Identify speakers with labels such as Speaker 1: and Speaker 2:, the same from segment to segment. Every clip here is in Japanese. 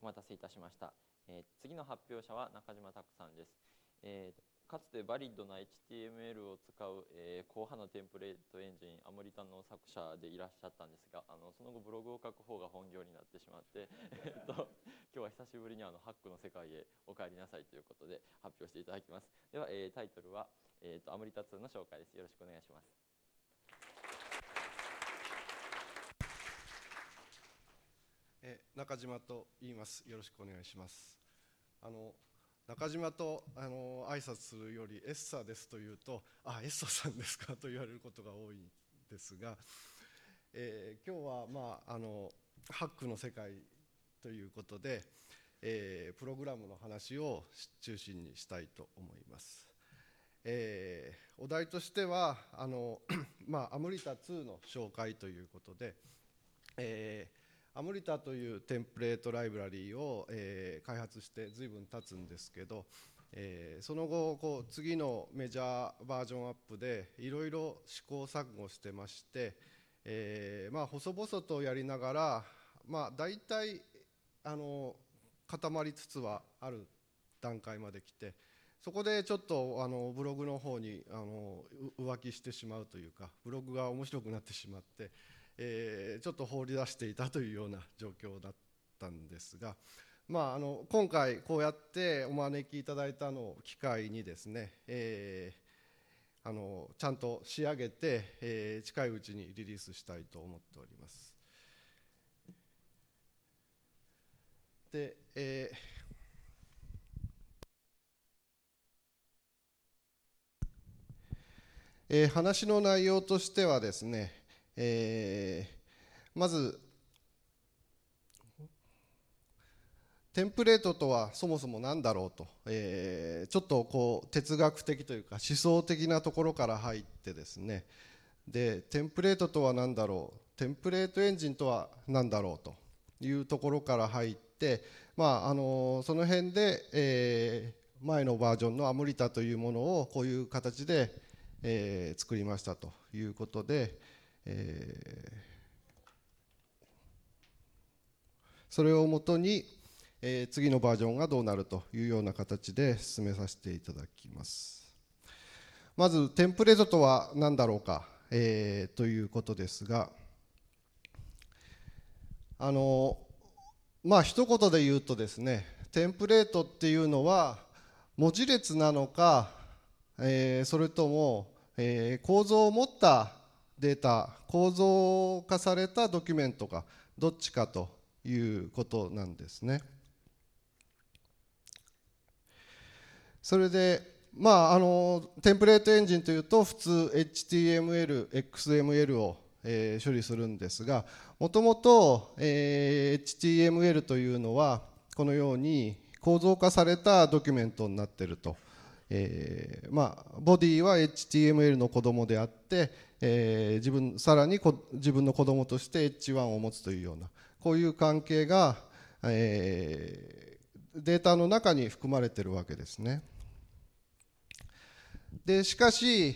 Speaker 1: お待たせいたしました。次の発表者は中島拓さんです。かつてバリッドな HTML を使う、硬派なテンプレートエンジンアモリタの作者でいらっしゃったんですが、その後ブログを書く方が本業になってしまって今日は久しぶりにハックの世界へお帰りなさいということで発表していただきます。では、タイトルは、アモリタ2の紹介です。よろしくお願いします。
Speaker 2: 中島と言います。よろしくお願いします。中島と挨拶するよりエッサですというと、エッサさんですかと言われることが多いんですが、今日は、ハックの世界ということで、プログラムの話を中心にしたいと思います。お題としてはアモリタ2の紹介ということで、アモリタというテンプレートライブラリーを、開発して随分経つんですけど、その後次のメジャーバージョンアップでいろいろ試行錯誤してまして、細々とやりながら、大体固まりつつはある段階まで来て、そこでちょっとブログの方に浮気してしまうというか、ブログが面白くなってしまって、ちょっと放り出していたというような状況だったんですが、今回こうやってお招きいただいたのを機会にですね、ちゃんと仕上げて、近いうちにリリースしたいと思っております。で、話の内容としてはですね、まずテンプレートとはそもそも何だろうと、ちょっと哲学的というか思想的なところから入ってですね、でテンプレートとは何だろう、テンプレートエンジンとは何だろうというところから入って、その辺で、前のバージョンのアモリタというものをこういう形で、作りましたということで、それをもとに、次のバージョンがどうなるというような形で進めさせていただきます。まずテンプレートとは何だろうか、ということですが、一言で言うとですね、テンプレートっていうのは文字列なのか、それとも、構造を持ったデータ、構造化されたドキュメントか、どっちかということなんですね。それで、テンプレートエンジンというと普通 HTML、XML を、処理するんですが、もともと HTML というのはこのように構造化されたドキュメントになっていると。ボディは HTML の子供であって、さらに自分の子供として H1 を持つというような、こういう関係が、データの中に含まれているわけですね。でしかし、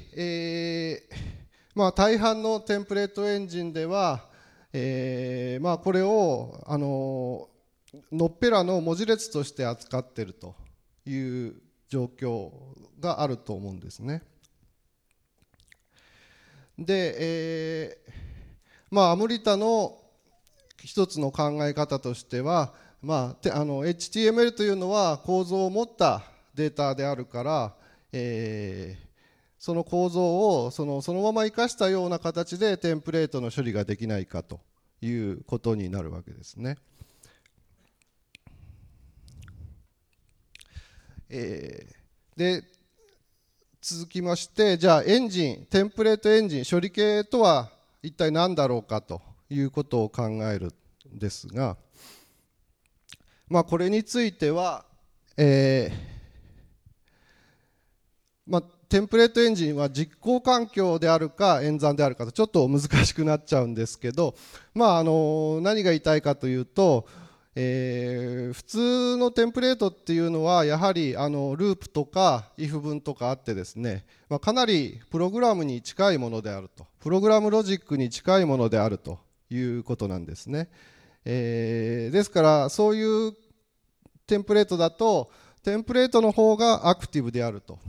Speaker 2: 大半のテンプレートエンジンでは、これをのっぺらの文字列として扱っているという状況があると思うんですね。で、アモリタの一つの考え方としては、HTML というのは構造を持ったデータであるから、その構造をそのまま生かしたような形でテンプレートの処理ができないかということになるわけですね。で続きまして、じゃあエンジン、テンプレートエンジン、処理系とは一体何だろうかということを考えるんですが、これについては、テンプレートエンジンは実行環境であるか演算であるかとちょっと難しくなっちゃうんですけど、何が言いたいかというと、普通のテンプレートっていうのはやはりループとか if 文とかあってですね、かなりプログラムに近いものであると、プログラムロジックに近いものであるということなんですね。ですからそういうテンプレートだと、テンプレートの方がアクティブであると、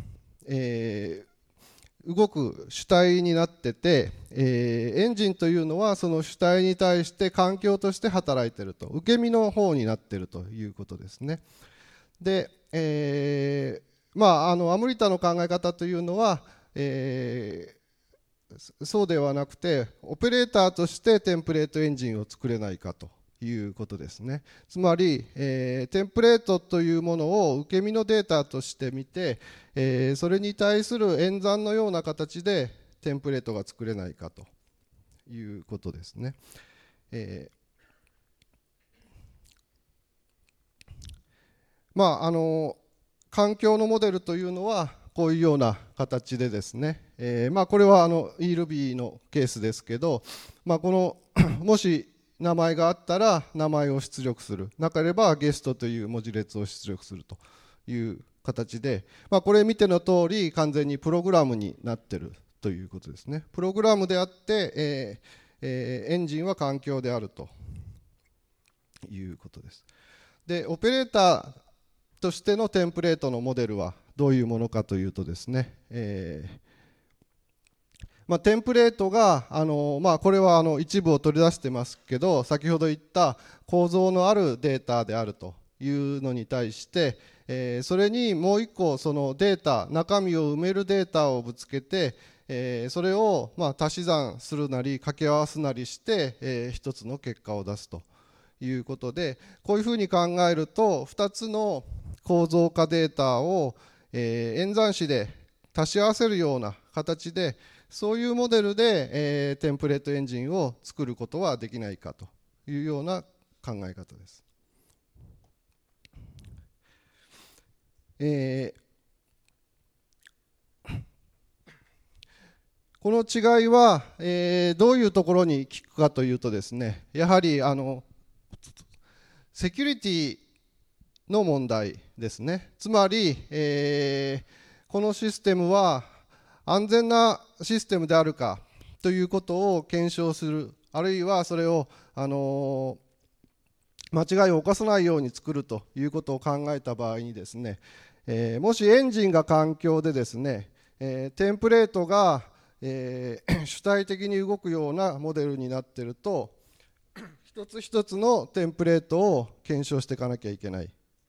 Speaker 2: 動く主体になってて、エンジンというのはその主体に対して環境として働いていると、受け身の方になっているということですね。で、アムリタの考え方というのは、そうではなくて、オペレーターとしてテンプレートエンジンを作れないかということですね。つまり、テンプレートというものを受け身のデータとして見て、それに対する演算のような形でテンプレートが作れないかということですね。環境のモデルというのはこういうような形でですね、これはeRubyのケースですけど、このもし名前があったら名前を出力する、なければゲストという文字列を出力するという形で、これ見ての通り完全にプログラムになっているということですね。プログラムであって、エンジンは環境であるということです。で、オペレーターとしてのテンプレートのモデルはどういうものかというとですね、テンプレートがこれは一部を取り出してますけど、先ほど言った構造のあるデータであるというのに対して、それにもう一個そのデータ、中身を埋めるデータをぶつけて、それを足し算するなり掛け合わすなりして、一つの結果を出すということで、こういうふうに考えると2つの構造化データを、演算子で足し合わせるような形で、そういうモデルで、テンプレートエンジンを作ることはできないかというような考え方です。この違いは、どういうところに効くかというとですね、やはりセキュリティの問題ですね。つまり、このシステムは安全なシステムであるかということを検証する、あるいはそれを間違いを犯さないように作るということを考えた場合にですね、もしエンジンが環境でですね、テンプレートが、主体的に動くようなモデルになっていると、一つ一つのテンプレートを検証していかなきゃいけない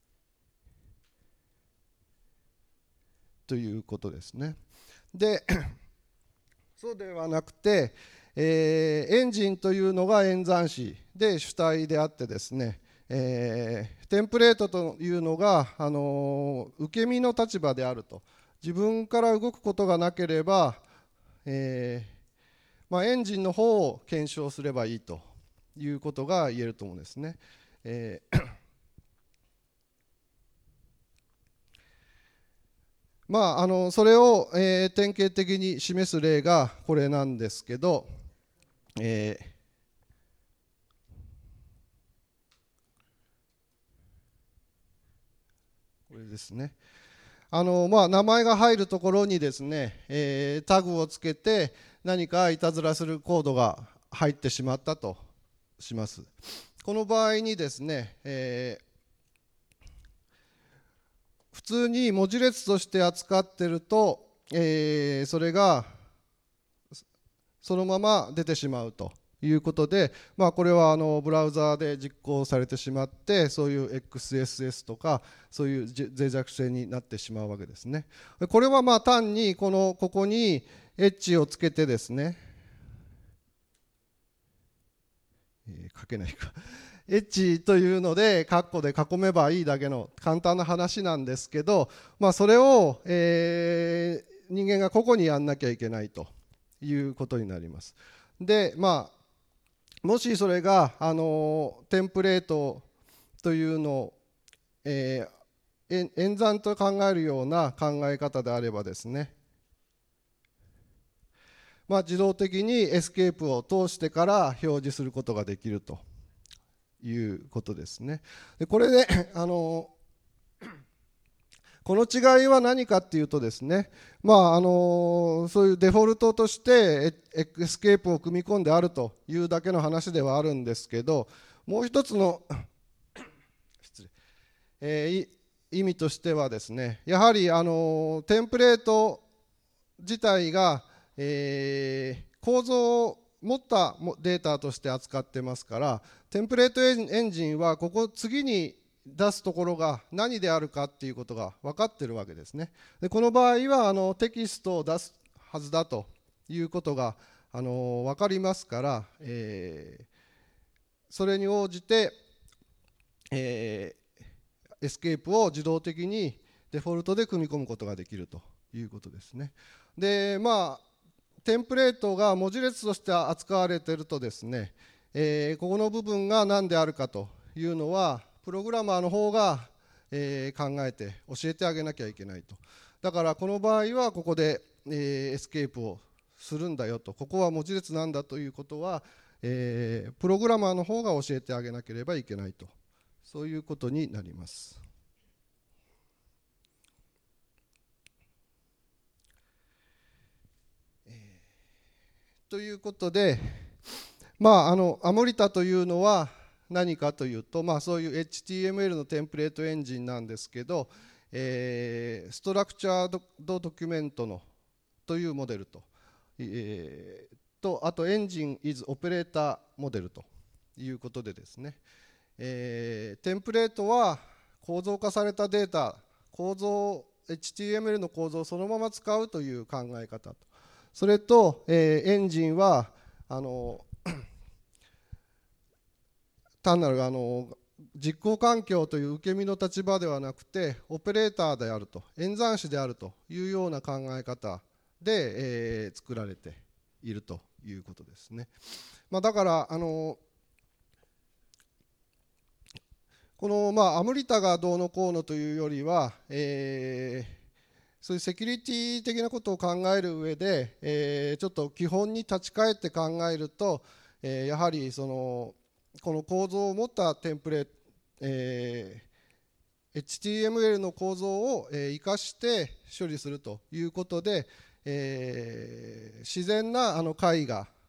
Speaker 2: ということですね。で、そうではなくて、エンジンというのが演算子で主体であってですね、テンプレートというのが受け身の立場であると。自分から動くことがなければ、エンジンの方を検証すればいいということが言えると思うんですね。それを、典型的に示す例がこれなんですけど、これですね。名前が入るところにですね、タグをつけて何かいたずらするコードが入ってしまったとします。この場合にですね、普通に文字列として扱っていると、それがそのまま出てしまうということで、これはブラウザーで実行されてしまって、そういう XSS とかそういう脆弱性になってしまうわけですね。これは単にここにエッジをつけてですね、書けないかエッジというのでカッコで囲めばいいだけの簡単な話なんですけど、それを、人間が個々にやんなきゃいけないということになります。で、もしそれがテンプレートというのを、演算と考えるような考え方であればですね、自動的にエスケープを通してから表示することができるということですね。でこれでこの違いは何かっていうとですね、そういうデフォルトとしてエスケープを組み込んであるというだけの話ではあるんですけど、もう一つの意味としてはですね、やはりテンプレート自体が、構造を持ったデータとして扱ってますから、テンプレートエンジンはここ次に出すところが何であるかっていうことが分かってるわけですね。でこの場合はテキストを出すはずだということが分かりますから、それに応じて、エスケープを自動的にデフォルトで組み込むことができるということですね。でテンプレートが文字列として扱われているとですね、ここの部分が何であるかというのはプログラマーの方が、考えて教えてあげなきゃいけないと。だからこの場合はここで、エスケープをするんだよと、ここは文字列なんだということは、プログラマーの方が教えてあげなければいけないと、そういうことになります。ということで、アモリタというのは何かというと、そういう HTML のテンプレートエンジンなんですけど、ストラクチャードドキュメントのというモデルと、あとエンジン is オペレーターモデルということでですね、テンプレートは構造化されたデータ、HTML の構造をそのまま使うという考え方と、それと、エンジンは単なる実行環境という受け身の立場ではなくてオペレーターであると、演算子であるというような考え方で、作られているということですね。だからこのアモリタがどうのこうのというよりは、そういうセキュリティ的なことを考える上で、ちょっと基本に立ち返って考えると、やはりこの構造を持ったテンプレート、HTML の構造を生かして処理するということで、自然な解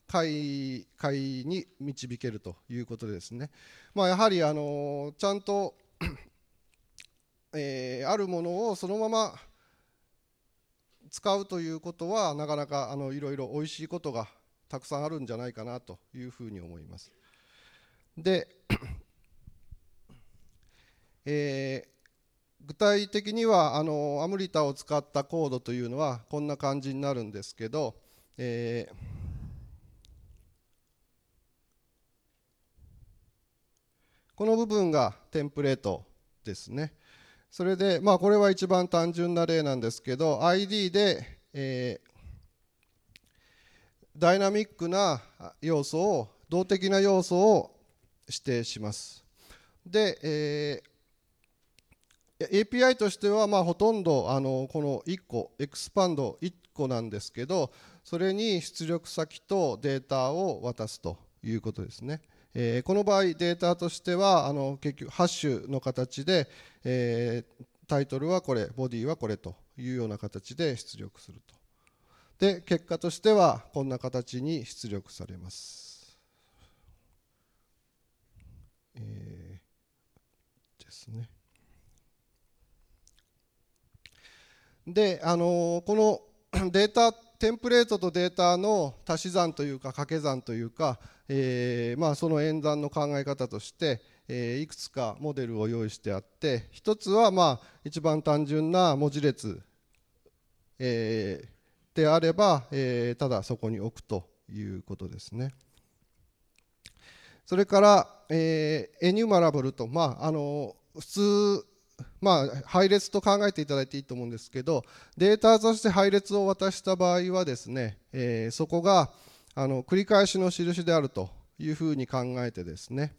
Speaker 2: に導けるということですね。やはりちゃんと、あるものをそのまま使うということはなかなかいろいろおいしいことがたくさんあるんじゃないかなというふうに思います。で、具体的にはアモリタを使ったコードというのはこんな感じになるんですけど、この部分がテンプレートですね。それで、これは一番単純な例なんですけど、ID で、ダイナミックな要素を、動的な要素を指定します。で、API としてはほとんどこの1個、エクスパンド1個なんですけど、それに出力先とデータを渡すということですね。この場合データとしては結局ハッシュの形で、タイトルはこれ、ボディはこれというような形で出力すると。で結果としてはこんな形に出力されます。ですね。でこのデータテンプレートとデータの足し算というか掛け算というか、その演算の考え方として、いくつかモデルを用意してあって、一つは一番単純な文字列、であれば、ただそこに置くということですね。それから、エニュマラブルと、普通配列と考えていただいていいと思うんですけど、データとして配列を渡した場合はですね、そこが繰り返しの印であるというふうに考えてですね、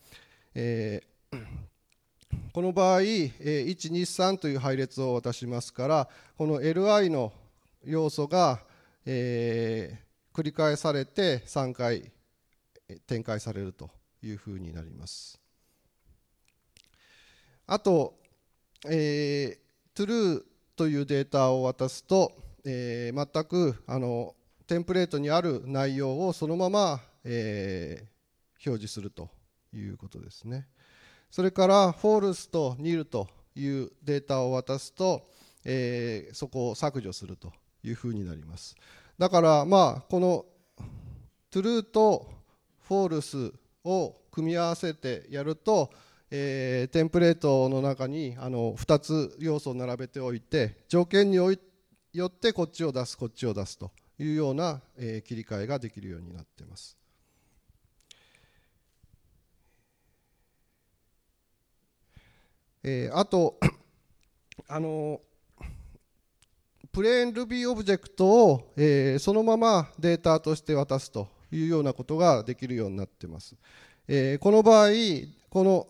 Speaker 2: この場合、123という配列を渡しますから、この li の要素が、繰り返されて3回展開されるというふうになります。あと、true というデータを渡すと、全くテンプレートにある内容をそのまま、表示するということですね。それから false と nil というデータを渡すと、そこを削除するというふうになります。だからこの true と false を組み合わせてやると、テンプレートの中に2つ要素を並べておいて、条件によってこっちを出すこっちを出すというような、切り替えができるようになっています。あとプレーン Ruby オブジェクトを、そのままデータとして渡すというようなことができるようになっています。この場合、この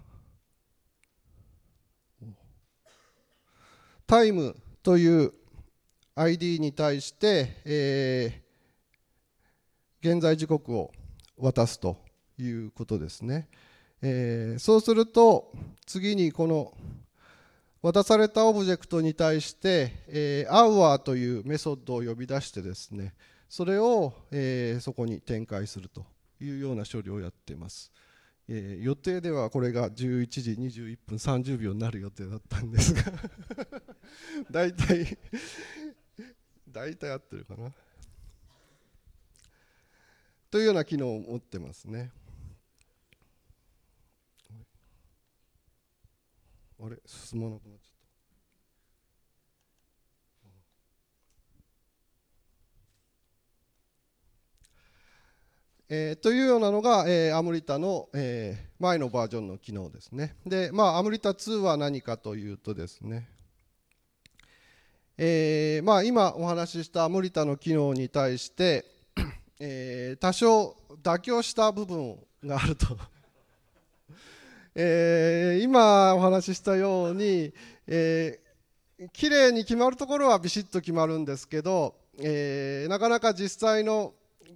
Speaker 2: タイムという ID に対して、現在時刻を渡すということですね。そうすると次にこの渡されたオブジェクトに対して、hour というメソッドを呼び出してですね、それを、そこに展開するというような処理をやっています。予定ではこれが11時21分30秒になる予定だったんですが大体合ってるかなというような機能を持ってますね。あれ進まなくなっちゃった。というようなのが、アムリタの、前のバージョンの機能ですね。で、アムリタ2は何かというとですね、今お話ししたアムリタの機能に対して、多少妥協した部分があると今お話ししたように、きれいに決まるところはビシッと決まるんですけど、なかなか実際の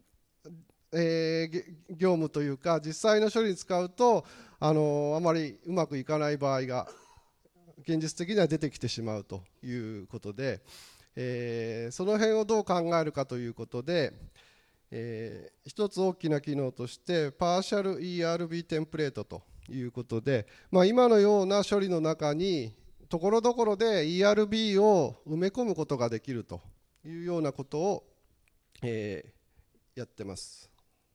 Speaker 2: 業務というか実際の処理に使うとあまりうまくいかない場合が現実的には出てきてしまうということで、その辺をどう考えるかということで、一つ大きな機能としてパーシャル ERB テンプレートということで、今のような処理の中にところどころで ERB を埋め込むことができるというようなことを、やってます。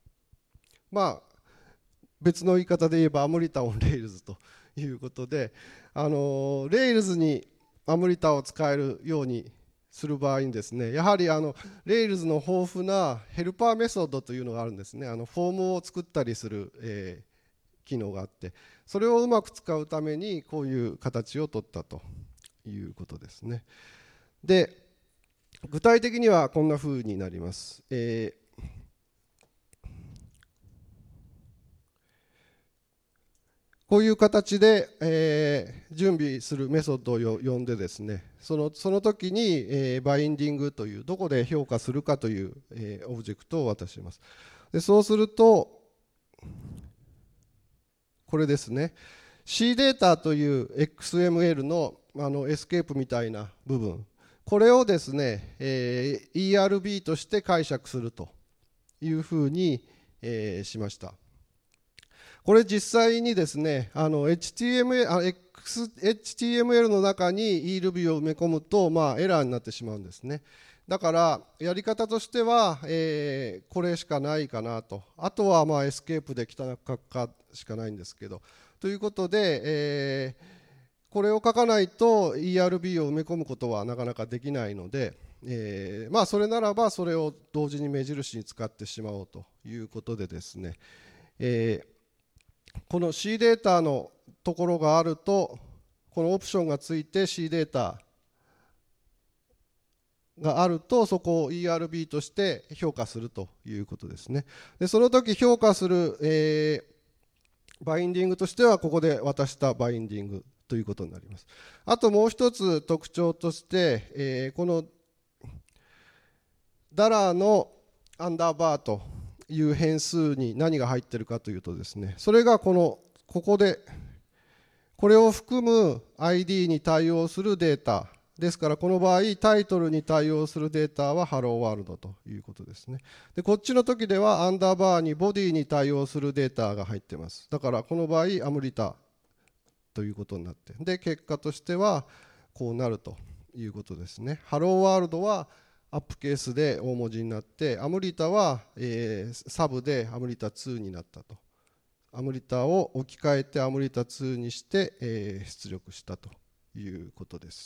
Speaker 2: 別の言い方で言えばアムリタオンレイルズということで、レイルズにアムリタを使えるようにする場合にですね、やはりレイルズの豊富なヘルパーメソッドというのがあるんですね。フォームを作ったりする、機能があって、それをうまく使うためにこういう形を取ったということですね。で、具体的にはこんなふうになります。こういう形で、準備するメソッドを呼んでですね、その時に、バインディングというどこで評価するかという、オブジェクトを渡します。でそうするとこれですね、C データという XML の、エスケープみたいな部分、これをですね、ERB として解釈するというふうに、しました。これ実際にですね、HTML の中に ERB を埋め込むと、エラーになってしまうんですね。だからやり方としては、これしかないかなと。あとはエスケープで汚く書くかしかないんですけど。ということで、これを書かないと ERB を埋め込むことはなかなかできないので、それならばそれを同時に目印に使ってしまおうということでですね、この C データのところがあると、このオプションがついて C データがあると、そこを ERB として評価するということですね。でその時評価する、バインディングとしては、ここで渡したバインディングということになります。あともう一つ特徴として、このダラーのアンダーバーという変数に何が入っているかというとですね、それがここでこれを含む ID に対応するデータですから、この場合タイトルに対応するデータは Hello World ということですね。でこっちの時ではアンダーバーにボディに対応するデータが入っています。だからこの場合アムリタということになって、で結果としてはこうなるということですね。ハローワールドはアップケースで大文字になって、アムリタは、サブでアムリタ2になったと。アムリタを置き換えてアムリタ2にして、出力したということです。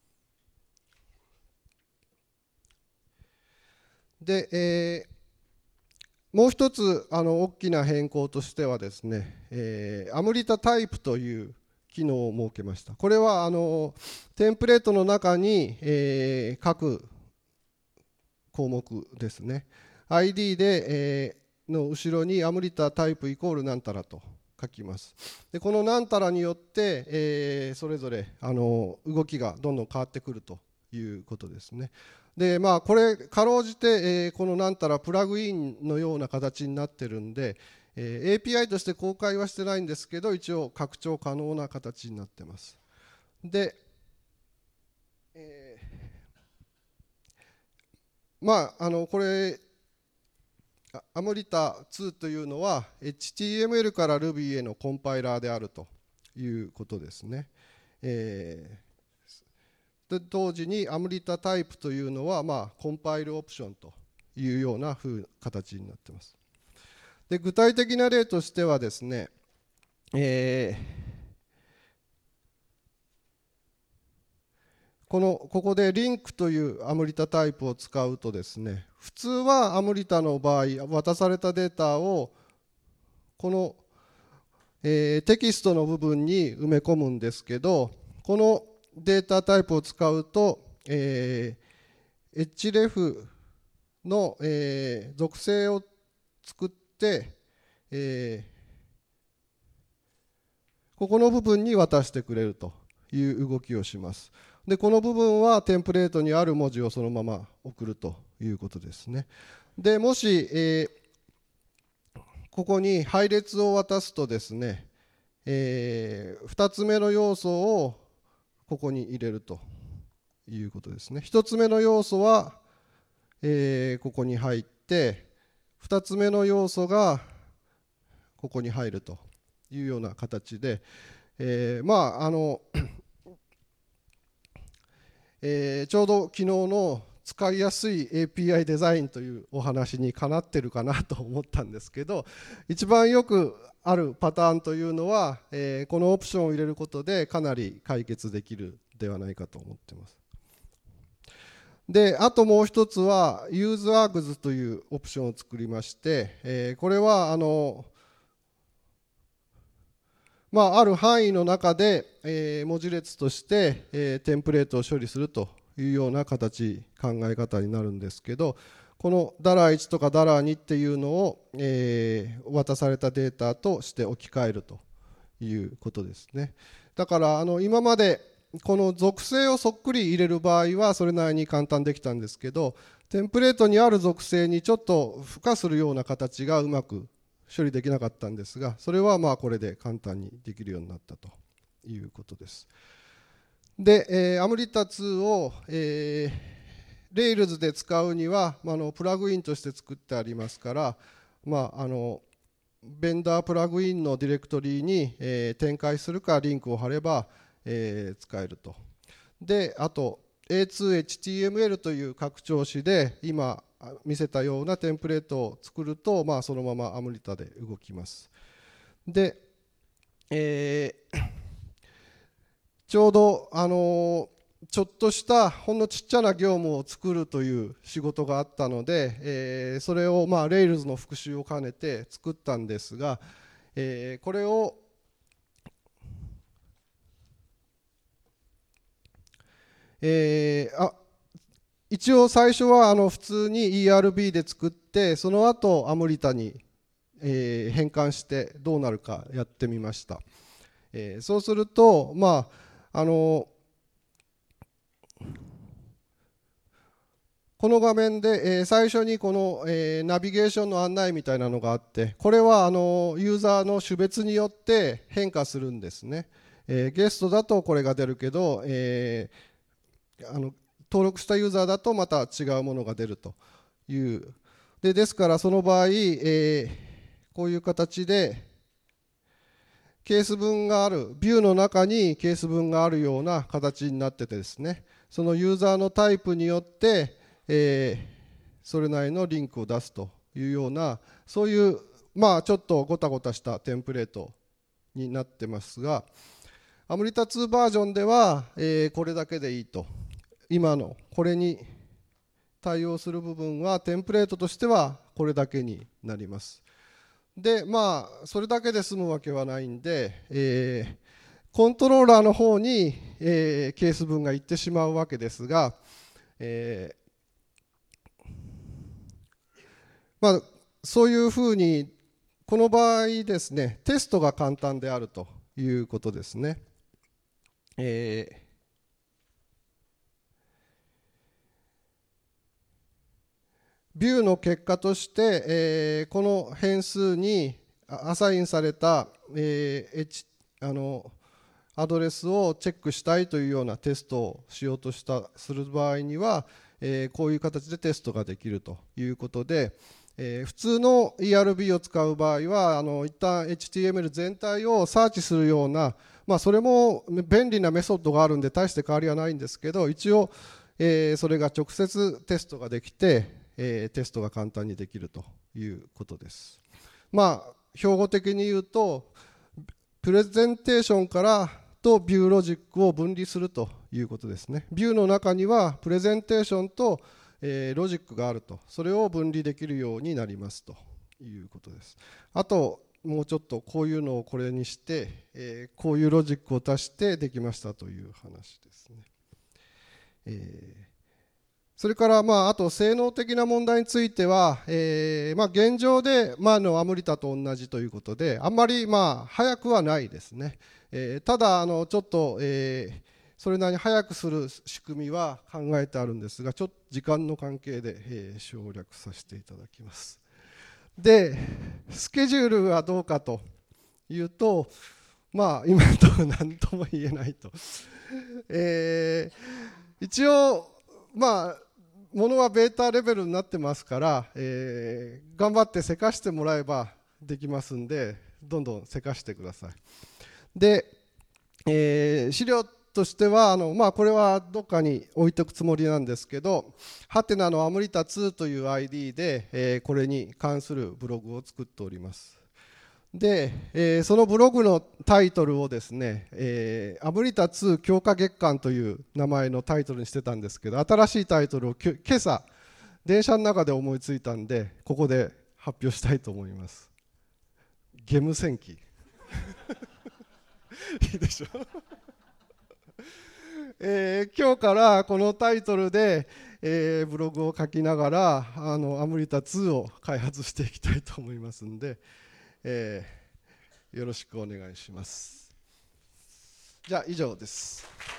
Speaker 2: で、もう一つ大きな変更としてはですね、アムリタタイプという機能を設けました。これはテンプレートの中に、各項目ですね。ID で、の後ろにアムリタタイプイコールなんたらと書きます。でこのなんたらによって、それぞれ動きがどんどん変わってくるということですね。でこれかろうじて、このなんたらプラグインのような形になってるんで、API として公開はしてないんですけど、一応拡張可能な形になってます。で、これアムリタ2というのは HTML から Ruby へのコンパイラーであるということですね。で同時にアムリタタイプというのは、コンパイルオプションというような形になっています。で具体的な例としてはですね、ここでリンクというアムリタタイプを使うとですね、普通はアムリタの場合渡されたデータをこの、テキストの部分に埋め込むんですけど、このデータタイプを使うと、href の、属性を作って、ここの部分に渡してくれるという動きをします。でこの部分はテンプレートにある文字をそのまま送るということですね。でもし、ここに配列を渡すとですね、2つ目の要素をここに入れるということですね。1つ目の要素は、ここに入って、2つ目の要素がここに入るというような形で、ちょうど昨日の使いやすい API デザインというお話にかなってるかなと思ったんですけど、一番よくあるパターンというのは、このオプションを入れることでかなり解決できるではないかと思っています。であともう一つは useArgs というオプションを作りまして、これはある範囲の中で、文字列として、テンプレートを処理するというような考え方になるんですけど、この $1 とか $2 っていうのを、渡されたデータとして置き換えるということですね。だから今までこの属性をそっくり入れる場合はそれなりに簡単できたんですけど、テンプレートにある属性にちょっと付加するような形がうまく処理できなかったんですが、それはこれで簡単にできるようになったということです。で、アムリタ2を、Rails で使うには、プラグインとして作ってありますから、ベンダープラグインのディレクトリに、展開するかリンクを貼れば、使えると。であと A2HTML という拡張子で今見せたようなテンプレートを作ると、そのままアムリタで動きます。で、ちょうどちょっとしたほんのちっちゃな業務を作るという仕事があったので、それをRails の復習を兼ねて作ったんですが、これを一応最初は普通に ERB で作って、その後アムリタに、変換してどうなるかやってみました。そうするとこの画面で、最初にこの、ナビゲーションの案内みたいなのがあって、これはユーザーの種別によって変化するんですね。ゲストだとこれが出るけど、登録したユーザーだとまた違うものが出るという。ですからその場合、こういう形でケース文がある、ビューの中にケース文があるような形になっててですね、そのユーザーのタイプによって、それなりのリンクを出すというような、そういう、ちょっとごたごたしたテンプレートになってますが、アムリタ2バージョンでは、これだけでいいと。今のこれに対応する部分はテンプレートとしてはこれだけになります。で、それだけで済むわけはないんで、コントローラーの方に、ケース分がいってしまうわけですが、そういうふうに、この場合ですね、テストが簡単であるということですね。ビューの結果として、この変数にアサインされた、アドレスをチェックしたいというようなテストをしようとする場合には、こういう形でテストができるということで、普通の ERB を使う場合は一旦 HTML 全体をサーチするような、それも便利なメソッドがあるんで大して変わりはないんですけど、一応、それが直接テストができて、テストが簡単にできるということです。標語的に言うと、プレゼンテーションからとビューロジックを分離するということですね。ビューの中にはプレゼンテーションとロジックがあると、それを分離できるようになりますということです。あともうちょっとこういうのをこれにして、こういうロジックを足してできましたという話ですね。それからあと性能的な問題については、現状でアムリタと同じということで、あんまり速くはないですね。ただちょっと、それなりに速くする仕組みは考えてあるんですが、ちょっと時間の関係で、省略させていただきます。で、スケジュールはどうかというと、今のところ何とも言えないと。一応ものはベータレベルになってますから、頑張ってせかしてもらえばできますんで、どんどんせかしてください。で、資料としてはこれはどっかに置いておくつもりなんですけど、ハテナのアムリタ2という ID で、これに関するブログを作っております。で、そのブログのタイトルをですね、アムリタ2強化月間という名前のタイトルにしてたんですけど、新しいタイトルを今朝電車の中で思いついたんで、ここで発表したいと思います。ゲム戦記いいでしょ今日からこのタイトルで、ブログを書きながらアムリタ2を開発していきたいと思いますんで、よろしくお願いします。じゃあ以上です。